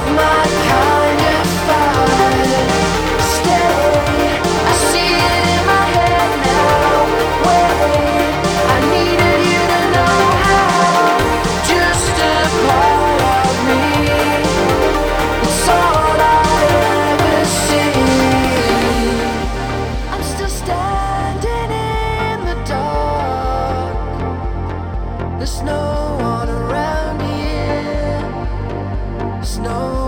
my kind of fire. Stay, I see it in my head now. Wait, I needed you to know how. Just a part of me. It's all I ever see. I'm still standing in the dark. There's no one around here. There's no